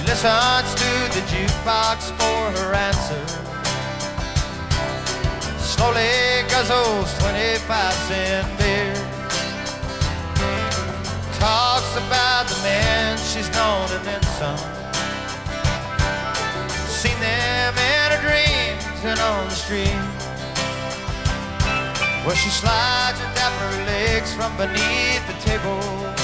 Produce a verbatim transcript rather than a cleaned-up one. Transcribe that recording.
Listens to the jukebox for her answer. Slowly guzzles twenty-five cent beer. Talks about the men she's known and then some. Seen them in her dreams and on the street, where she slides her dapper legs from beneath the table.